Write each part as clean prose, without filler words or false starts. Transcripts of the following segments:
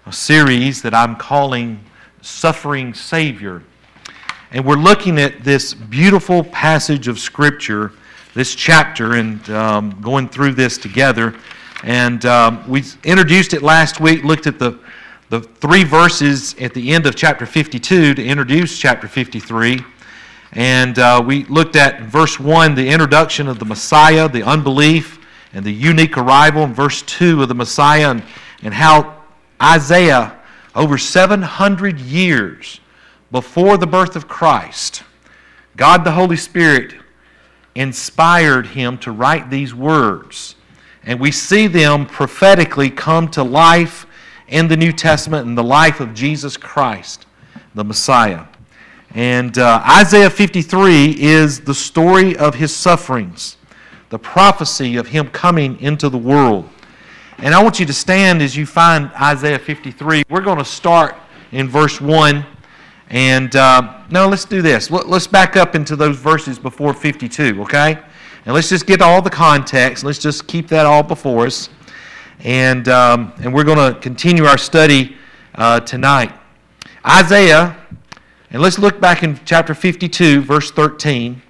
a series that I'm calling Suffering Savior. And we're looking at this beautiful passage of Scripture, this chapter, and going through this together. And we introduced it last week, looked at the three verses at the end of chapter 52 to introduce chapter 53. And we looked at verse 1, the introduction of the Messiah, the unbelief, and the unique arrival in verse 2 of the Messiah, and how Isaiah, over 700 years before the birth of Christ, God the Holy Spirit inspired him to write these words. And we see them prophetically come to life in the New Testament in the life of Jesus Christ, the Messiah. And Isaiah 53 is the story of his sufferings, the prophecy of him coming into the world. And I want you to stand as you find Isaiah 53. We're going to start in verse 1. And no, let's do this. Let's back up into those verses before 52, okay? And let's just get all the context. Let's just keep that all before us. And we're going to continue our study tonight. Isaiah, and let's look back in chapter 52, verse 13.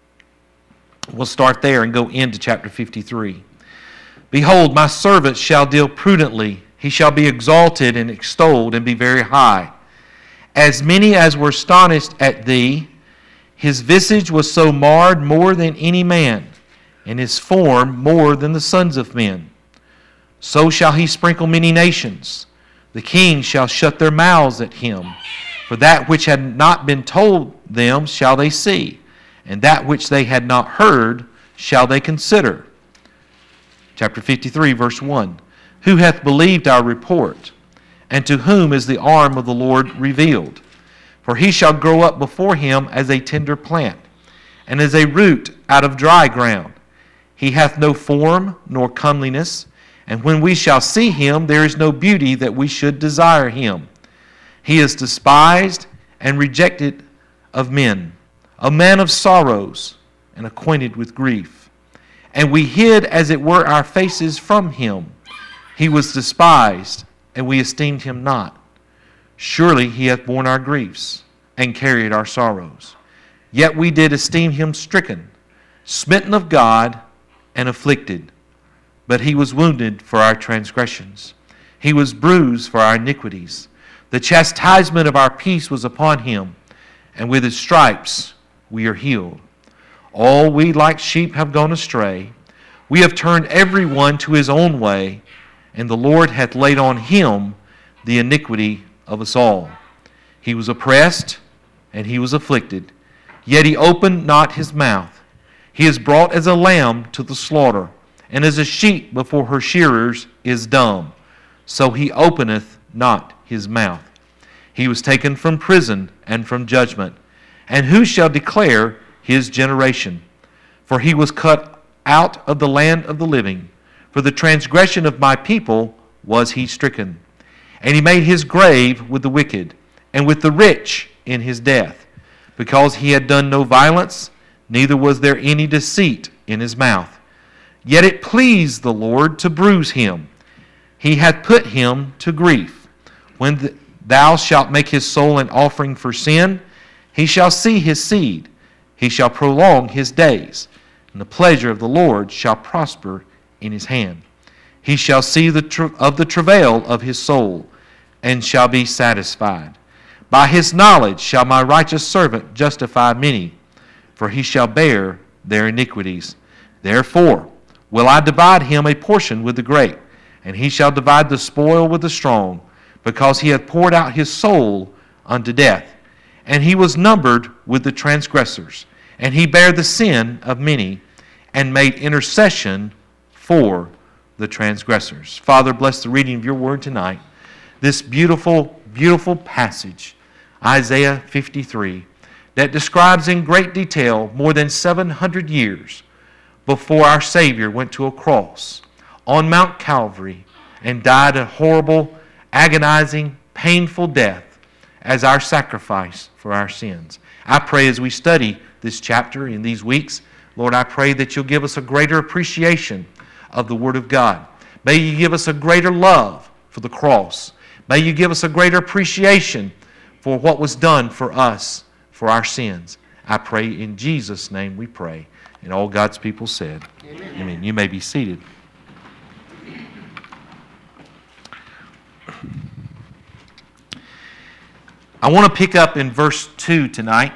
We'll start there and go into chapter 53. Behold, my servant shall deal prudently. He shall be exalted and extolled and be very high. As many as were astonished at thee, his visage was so marred more than any man, and his form more than the sons of men. So shall he sprinkle many nations. The kings shall shut their mouths at him. For that which had not been told them shall they see, and that which they had not heard shall they consider. Chapter 53, verse 1. Who hath believed our report? And to whom is the arm of the Lord revealed? For he shall grow up before him as a tender plant, and as a root out of dry ground. He hath no form nor comeliness, and when we shall see him, there is no beauty that we should desire him. He is despised and rejected of men, a man of sorrows and acquainted with grief. And we hid, as it were, our faces from him. He was despised, and we esteemed him not. Surely he hath borne our griefs, and carried our sorrows. Yet we did esteem him stricken, smitten of God, and afflicted. But he was wounded for our transgressions. He was bruised for our iniquities. The chastisement of our peace was upon him, and with his stripes we are healed. All we like sheep have gone astray. We have turned every one to his own way, and the Lord hath laid on him the iniquity of us all. He was oppressed, and he was afflicted, yet he opened not his mouth. He is brought as a lamb to the slaughter, and as a sheep before her shearers is dumb. So he openeth not his mouth. He was taken from prison and from judgment. And who shall declare his generation? For he was cut out of the land of the living. For the transgression of my people was he stricken. And he made his grave with the wicked, and with the rich in his death, because he had done no violence, neither was there any deceit in his mouth. Yet it pleased the Lord to bruise him. He hath put him to grief. When thou shalt make his soul an offering for sin, he shall see his seed. He shall prolong his days, and the pleasure of the Lord shall prosper in his hand. He shall see the travail of his soul, and shall be satisfied. By his knowledge shall my righteous servant justify many, for he shall bear their iniquities. Therefore will I divide him a portion with the great, and he shall divide the spoil with the strong, because he hath poured out his soul unto death. And he was numbered with the transgressors, and he bare the sin of many, and made intercession for the transgressors. Father, bless the reading of your word tonight. This beautiful, beautiful passage, Isaiah 53, that describes in great detail more than 700 years before our Savior went to a cross on Mount Calvary and died a horrible, agonizing, painful death as our sacrifice for our sins. I pray as we study this chapter in these weeks, Lord, I pray that you'll give us a greater appreciation of the Word of God. May you give us a greater love for the cross. May you give us a greater appreciation for what was done for us, for our sins. I pray in Jesus' name we pray. And all God's people said, Amen. Amen. You may be seated. I want to pick up in verse 2 tonight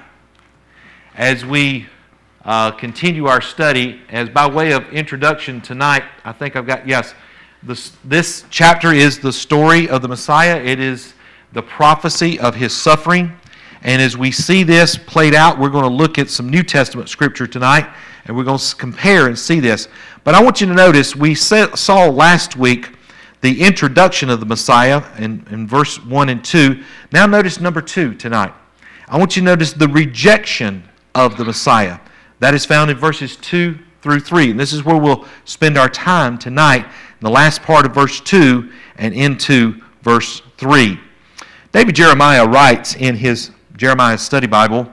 as we continue our study. As by way of introduction tonight, I think I've got, yes, this chapter is the story of the Messiah. It is the prophecy of His suffering. And as we see this played out, we're going to look at some New Testament scripture tonight, and we're going to compare and see this. But I want you to notice, we saw last week the introduction of the Messiah in verse 1 and 2. Now notice number 2 tonight. I want you to notice the rejection of the Messiah. That is found in verses 2 through 3. And this is where we'll spend our time tonight, in the last part of verse 2 and into verse 3. David Jeremiah writes in his Jeremiah Study Bible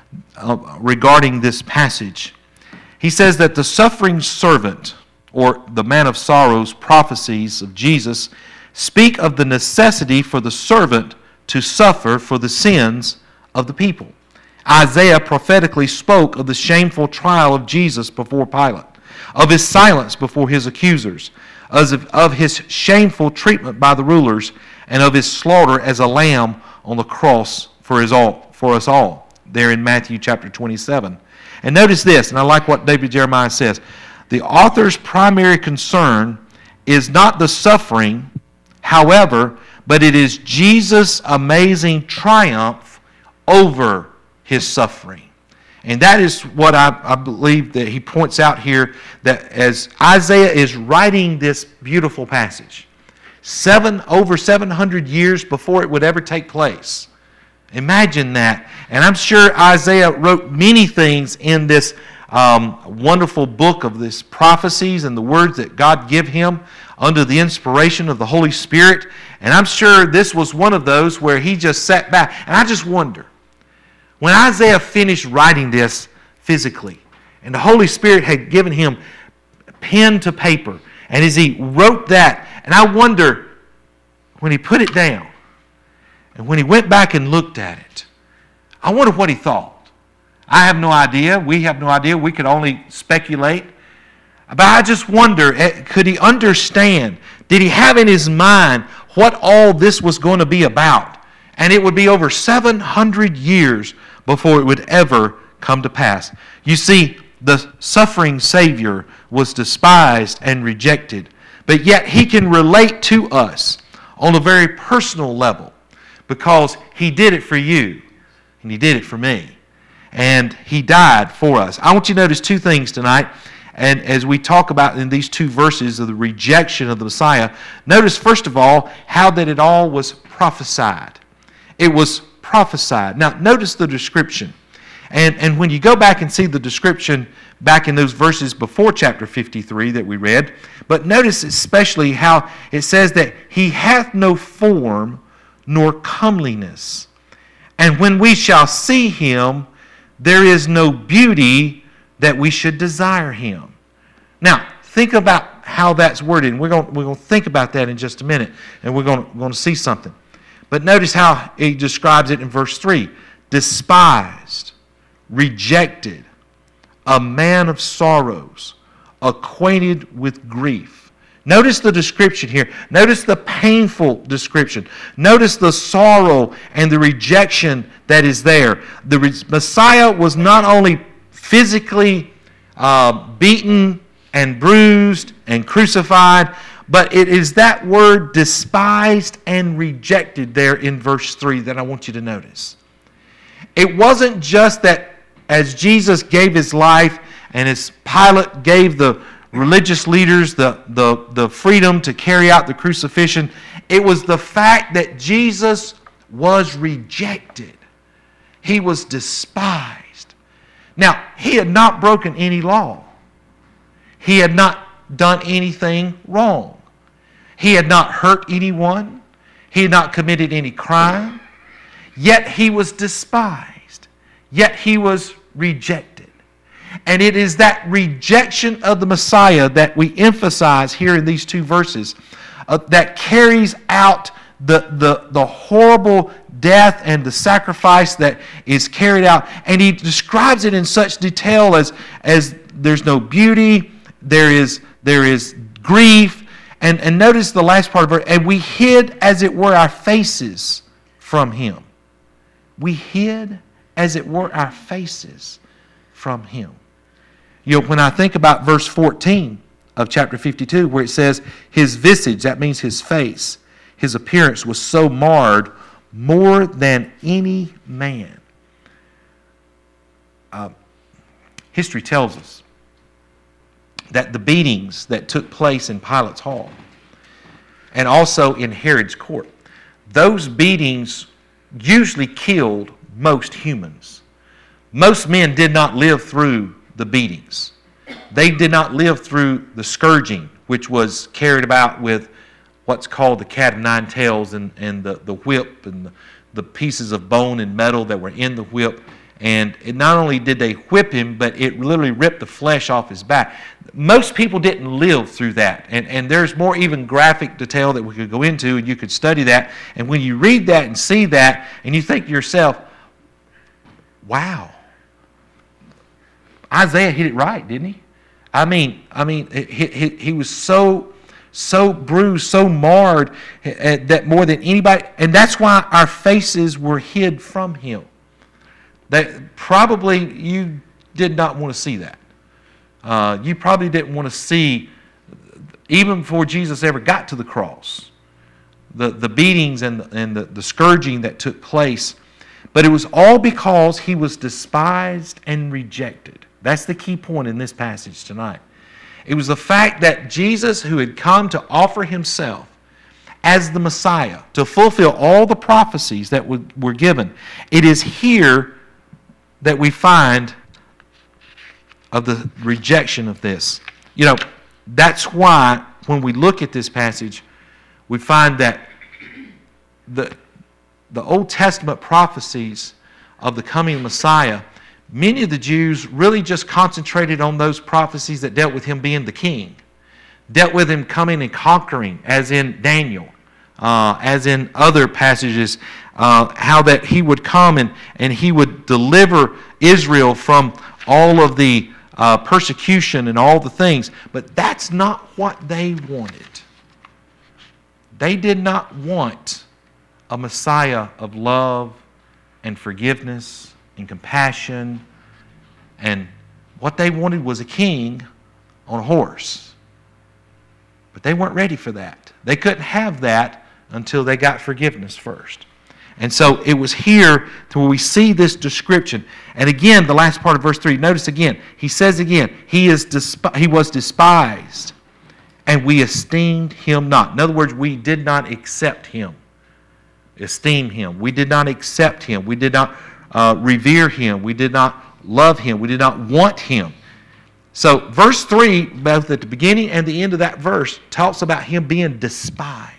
regarding this passage. He says that the suffering servant, or the man of sorrows, prophecies of Jesus speak of the necessity for the servant to suffer for the sins of the people. Isaiah prophetically spoke of the shameful trial of Jesus before Pilate, of his silence before his accusers, of his shameful treatment by the rulers, and of his slaughter as a lamb on the cross for us all, there in Matthew chapter 27. And notice this, and I like what David Jeremiah says. The author's primary concern is not the suffering, however, but it is Jesus' amazing triumph over His suffering. And that is what I believe that he points out here, that as Isaiah is writing this beautiful passage, over 700 years before it would ever take place. Imagine that. And I'm sure Isaiah wrote many things in this wonderful book of these prophecies and the words that God give him under the inspiration of the Holy Spirit. And I'm sure this was one of those where he just sat back. And I just wonder, when Isaiah finished writing this physically, and the Holy Spirit had given him pen to paper, and as he wrote that, and I wonder, when he put it down, and when he went back and looked at it, I wonder what he thought. I have no idea. We have no idea. We could only speculate. But I just wonder, could he understand? Did he have in his mind what all this was going to be about? And it would be over 700 years before it would ever come to pass. You see, the suffering Savior was despised and rejected, but yet He can relate to us on a very personal level because He did it for you and He did it for me. And He died for us. I want you to notice two things tonight. And as we talk about in these two verses of the rejection of the Messiah, notice first of all how that it all was prophesied. It was prophesied. Now notice the description. And when you go back and see the description back in those verses before chapter 53 that we read, but notice especially how it says that He hath no form nor comeliness. And when we shall see Him, there is no beauty that we should desire Him. Now, think about how that's worded. And we're going to think about that in just a minute. And we're going to see something. But notice how He describes it in verse 3. Despised, rejected, a man of sorrows, acquainted with grief. Notice the description here. Notice the painful description. Notice the sorrow and the rejection that is there. The Messiah was not only physically beaten and bruised and crucified, but it is that word despised and rejected there in verse 3 that I want you to notice. It wasn't just that as Jesus gave His life and as Pilate gave the religious leaders the freedom to carry out the crucifixion, it was the fact that Jesus was rejected. He was despised. Now, He had not broken any law. He had not done anything wrong. He had not hurt anyone. He had not committed any crime. Yet He was despised. Yet He was rejected. And it is that rejection of the Messiah that we emphasize here in these two verses that carries out the horrible death and the sacrifice that is carried out. And he describes it in such detail as there's no beauty, there is grief. And notice the last part of it, and we hid, as it were, our faces from him. We hid, as it were, our faces from him. You know, when I think about verse 14 of chapter 52, where it says, his visage, that means his face, his appearance was so marred more than any man. History tells us that the beatings that took place in Pilate's hall and also in Herod's court, those beatings usually killed most humans. Most men did not live through the beatings. They did not live through the scourging, which was carried about with what's called the cat of nine tails and the whip and the pieces of bone and metal that were in the whip. And it not only did they whip him, but it literally ripped the flesh off his back. Most people didn't live through that. And there's more even graphic detail that we could go into, and you could study that. And when you read that and see that, and you think to yourself, wow, Isaiah hit it right, didn't he? I mean, he was so bruised, so marred, that more than anybody, and that's why our faces were hid from him. That probably you did not want to see that. You probably didn't want to see, even before Jesus ever got to the cross, the beatings and the scourging that took place. But it was all because he was despised and rejected. That's the key point in this passage tonight. It was the fact that Jesus, who had come to offer himself as the Messiah, to fulfill all the prophecies that were given, it is here that we find of the rejection of this. You know, that's why when we look at this passage, we find that the Old Testament prophecies of the coming Messiah, many of the Jews really just concentrated on those prophecies that dealt with him being the king, dealt with him coming and conquering, as in Daniel, as in other passages, how that he would come and he would deliver Israel from all of the persecution and all the things. But that's not what they wanted. They did not want a Messiah of love and forgiveness and compassion. And what they wanted was a king on a horse. But they weren't ready for that. They couldn't have that until they got forgiveness first. And so it was here to where we see this description. And again, the last part of verse 3, notice again, he says again, he was despised, and we esteemed him not. In other words, we did not accept him, esteem him. We did not accept him. We did not revere him. We did not love him. We did not want him. So verse 3, both at the beginning and the end of that verse, talks about him being despised.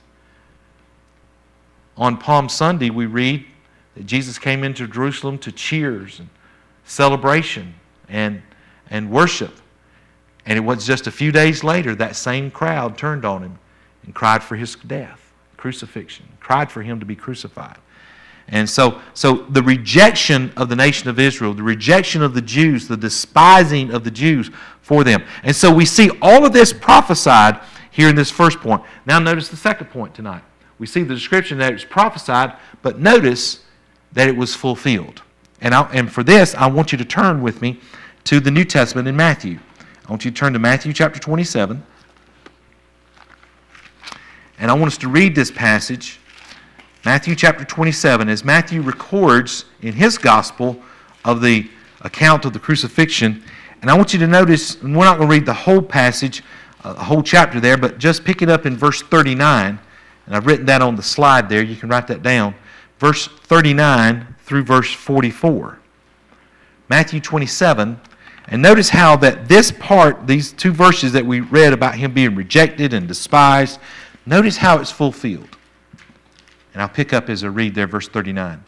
On Palm Sunday, we read that Jesus came into Jerusalem to cheers and celebration and worship. And it was just a few days later that same crowd turned on him and cried for his death, crucifixion, cried for him to be crucified. And so the rejection of the nation of Israel, the rejection of the Jews, the despising of the Jews for them. And so we see all of this prophesied here in this first point. Now notice the second point tonight. We see the description that it was prophesied, but notice that it was fulfilled. And for this, I want you to turn with me to the New Testament in Matthew. I want you to turn to Matthew chapter 27. And I want us to read this passage, Matthew chapter 27, as Matthew records in his gospel of the account of the crucifixion. And I want you to notice, and we're not going to read the whole passage, the whole chapter there, but just pick it up in verse 39. And I've written that on the slide there. You can write that down. Verse 39 through verse 44. Matthew 27. And notice how that this part, these two verses that we read about him being rejected and despised, notice how it's fulfilled. And I'll pick up as I read there, verse 39.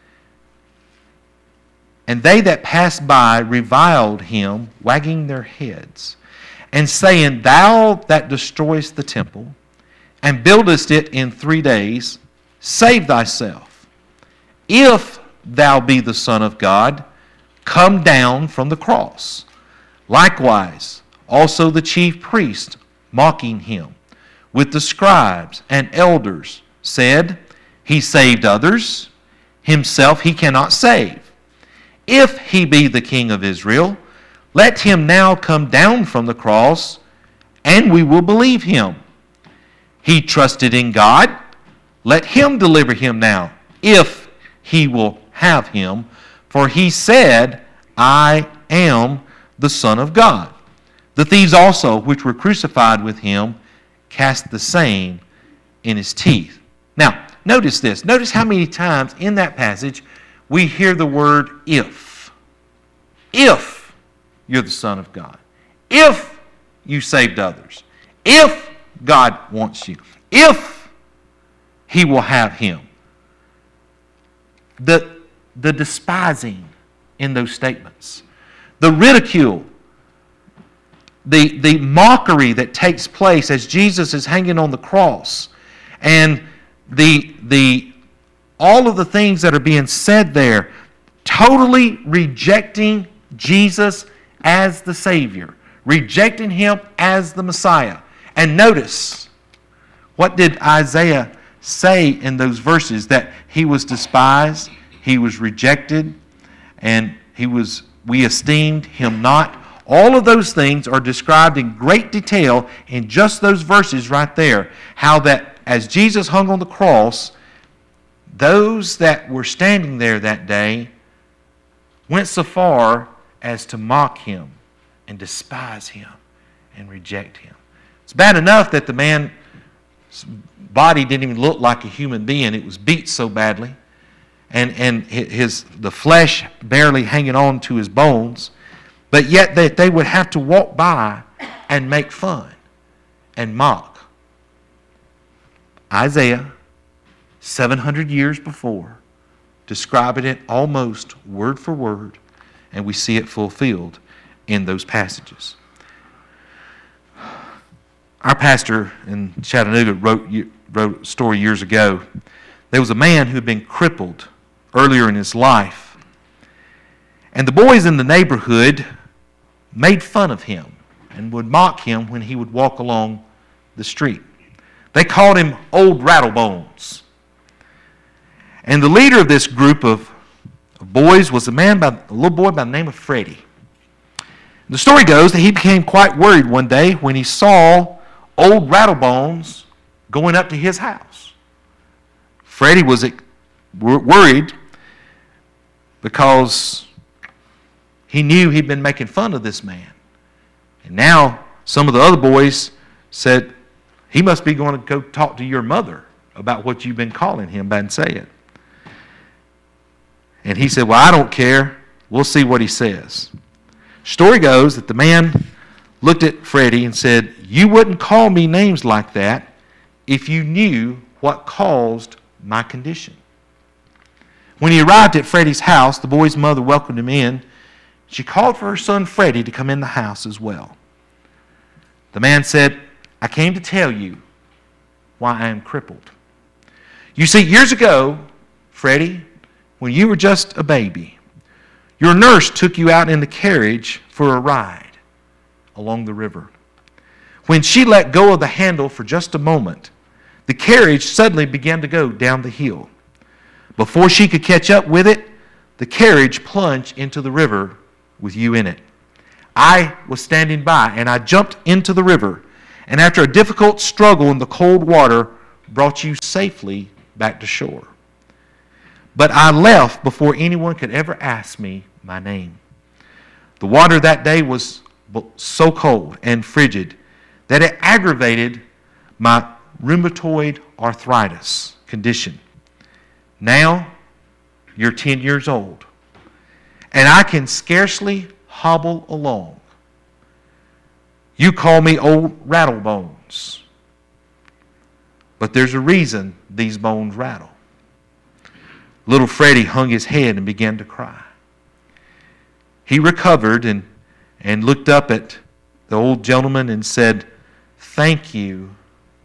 And they that passed by reviled him, wagging their heads, and saying, Thou that destroyest the temple, and buildest it in 3 days, save thyself. If thou be the Son of God, come down from the cross. Likewise, also the chief priest, mocking him, with the scribes and elders, said, He saved others, himself he cannot save. If he be the King of Israel, let him now come down from the cross, and we will believe him. He trusted in God, let him deliver him now, if he will have him. For he said, I am the Son of God. The thieves also, which were crucified with him, cast the same in his teeth. Now, notice this. Notice how many times in that passage we hear the word if. If you're the Son of God. If you saved others. If God wants you. If he will have him. The despising in those statements. The ridicule. The mockery that takes place as Jesus is hanging on the cross. And all of the things that are being said there, totally rejecting Jesus as the Savior, rejecting him as the Messiah. And notice, what did Isaiah say in those verses? That he was despised, he was rejected, and we esteemed him not. All of those things are described in great detail in just those verses right there. How that as Jesus hung on the cross, those that were standing there that day went so far as to mock him and despise him and reject him. It's bad enough that the man's body didn't even look like a human being. It was beat so badly. And the flesh barely hanging on to his bones. But yet that they would have to walk by and make fun and mock. Isaiah, 700 years before, describing it almost word for word, and we see it fulfilled in those passages. Our pastor in Chattanooga wrote a story years ago. There was a man who had been crippled earlier in his life, and the boys in the neighborhood made fun of him and would mock him when he would walk along the street. They called him Old Rattlebones. And the leader of this group of boys was a little boy by the name of Freddie. The story goes that he became quite worried one day when he saw Old Rattlebones going up to his house. Freddie was worried because he knew he'd been making fun of this man. And now some of the other boys said, he must be going to go talk to your mother about what you've been calling him and saying. And he said, well, I don't care. We'll see what he says. Story goes that the man looked at Freddie and said, you wouldn't call me names like that if you knew what caused my condition. When he arrived at Freddie's house, the boy's mother welcomed him in. She called for her son Freddie to come in the house as well. The man said, I came to tell you why I am crippled. You see, years ago, Freddie, when you were just a baby, your nurse took you out in the carriage for a ride along the river. When she let go of the handle for just a moment, the carriage suddenly began to go down the hill. Before she could catch up with it, the carriage plunged into the river with you in it. I was standing by, and I jumped into the river, and after a difficult struggle in the cold water, brought you safely back to shore. But I left before anyone could ever ask me my name. The water that day was so cold and frigid that it aggravated my rheumatoid arthritis condition. Now, you're 10 years old, and I can scarcely hobble along. You call me Old Rattlebones, but there's a reason these bones rattle. Little Freddie hung his head and began to cry. He recovered and looked up at the old gentleman and said, thank you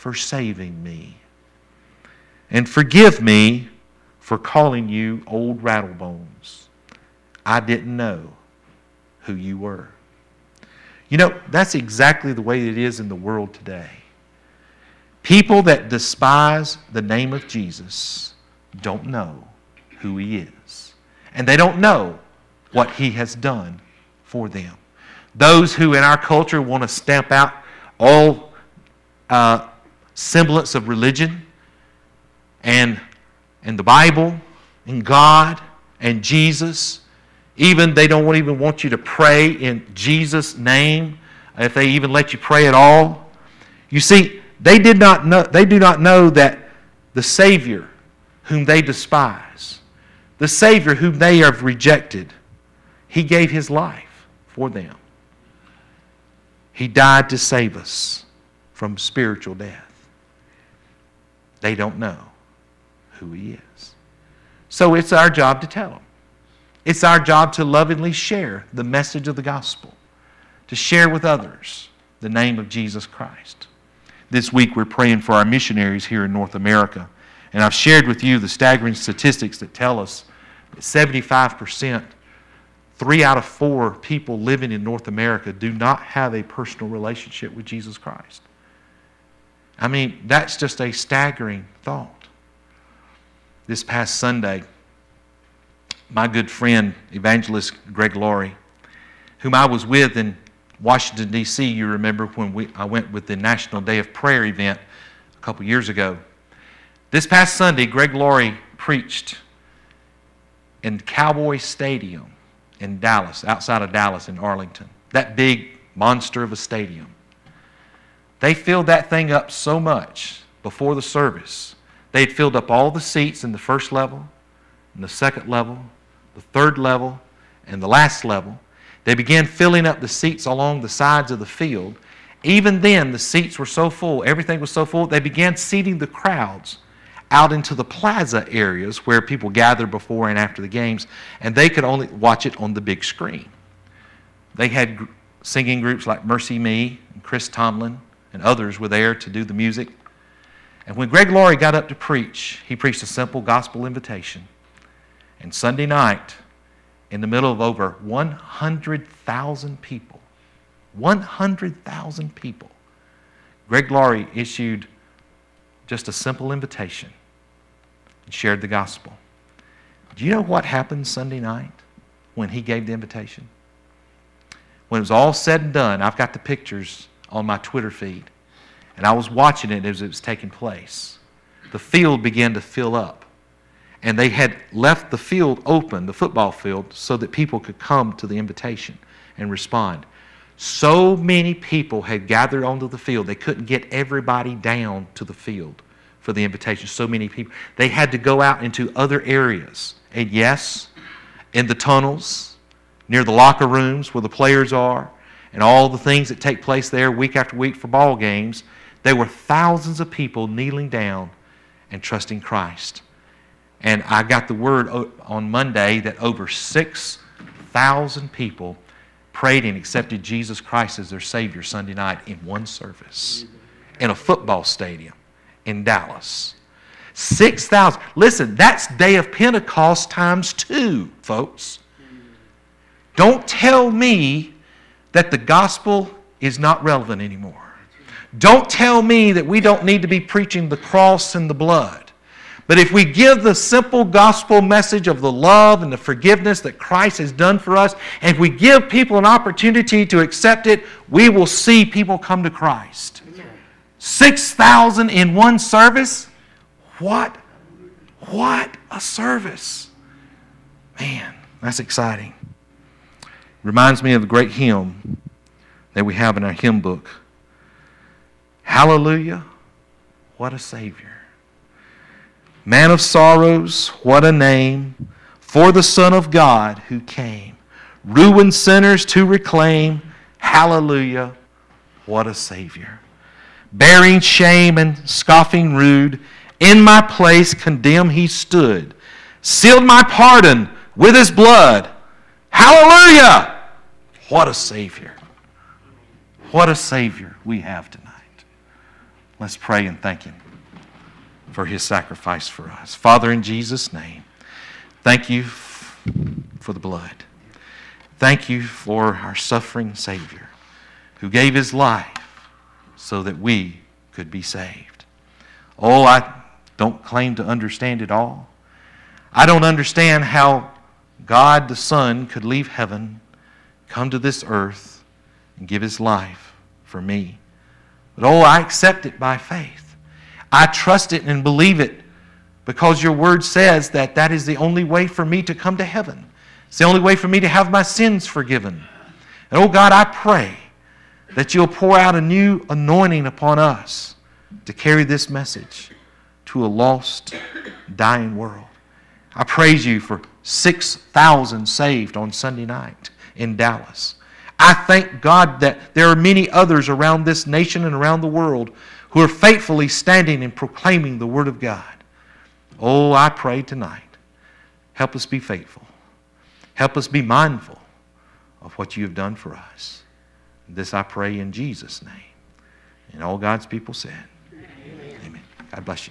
for saving me. And forgive me for calling you old rattlebones. I didn't know who you were. You know, that's exactly the way it is in the world today. People that despise the name of Jesus don't know who He is. And they don't know what He has done for them. Those who in our culture want to stamp out all semblance of religion and the Bible and God and Jesus. Even they don't even want you to pray in Jesus' name, if they even let you pray at all. You see, they do not know that the Savior whom they despise, the Savior whom they have rejected, He gave His life for them. He died to save us from spiritual death. They don't know who He is. So it's our job to tell them. It's our job to lovingly share the message of the gospel, to share with others the name of Jesus Christ. This week we're praying for our missionaries here in North America. And I've shared with you the staggering statistics that tell us that 75%, 3 out of 4 people living in North America do not have a personal relationship with Jesus Christ. I mean, that's just a staggering thought. This past Sunday, my good friend, evangelist Greg Laurie, whom I was with in Washington, D.C., you remember when I went with the National Day of Prayer event a couple years ago. This past Sunday, Greg Laurie preached in Cowboy Stadium in Dallas, outside of Dallas in Arlington. That big monster of a stadium. They filled that thing up so much before the service. They had filled up all the seats in the first level, and the second level, the third level, and the last level. They began filling up the seats along the sides of the field. Even then, the seats were so full, everything was so full, they began seating the crowds out into the plaza areas where people gathered before and after the games, and they could only watch it on the big screen. They had singing groups like Mercy Me and Chris Tomlin and others were there to do the music. And when Greg Laurie got up to preach, he preached a simple gospel invitation. And Sunday night, in the middle of over 100,000 people, 100,000 people, Greg Laurie issued just a simple invitation and shared the gospel. Do you know what happened Sunday night when he gave the invitation? When it was all said and done, I've got the pictures on my Twitter feed, and I was watching it as it was taking place. The field began to fill up. And they had left the field open, the football field, so that people could come to the invitation and respond. So many people had gathered onto the field, they couldn't get everybody down to the field for the invitation. So many people. They had to go out into other areas. And yes, in the tunnels, near the locker rooms where the players are, and all the things that take place there week after week for ball games, there were thousands of people kneeling down and trusting Christ. And I got the word on Monday that over 6,000 people prayed and accepted Jesus Christ as their Savior Sunday night in one service in a football stadium in Dallas. 6,000. Listen, that's Day of Pentecost times 2, folks. Don't tell me that the gospel is not relevant anymore. Don't tell me that we don't need to be preaching the cross and the blood. But if we give the simple gospel message of the love and the forgiveness that Christ has done for us, and if we give people an opportunity to accept it, we will see people come to Christ. 6,000 in one service? What a service. Man, that's exciting. Reminds me of the great hymn that we have in our hymn book. Hallelujah, what a Savior. Man of sorrows, what a name for the Son of God who came. Ruined sinners to reclaim. Hallelujah, what a Savior. Bearing shame and scoffing rude, in my place condemned He stood. Sealed my pardon with His blood. Hallelujah, what a Savior. What a Savior we have tonight. Let's pray and thank Him for His sacrifice for us. Father, in Jesus' name, thank You for the blood. Thank You for our suffering Savior who gave His life so that we could be saved. Oh, I don't claim to understand it all. I don't understand how God the Son could leave heaven, come to this earth, and give His life for me. But oh, I accept it by faith. I trust it and believe it because Your Word says that that is the only way for me to come to heaven. It's the only way for me to have my sins forgiven. And oh God, I pray that You'll pour out a new anointing upon us to carry this message to a lost, dying world. I praise You for 6,000 saved on Sunday night in Dallas. I thank God that there are many others around this nation and around the world who are faithfully standing and proclaiming the Word of God. Oh, I pray tonight, help us be faithful. Help us be mindful of what You have done for us. This I pray in Jesus' name. And all God's people said, Amen. God bless you.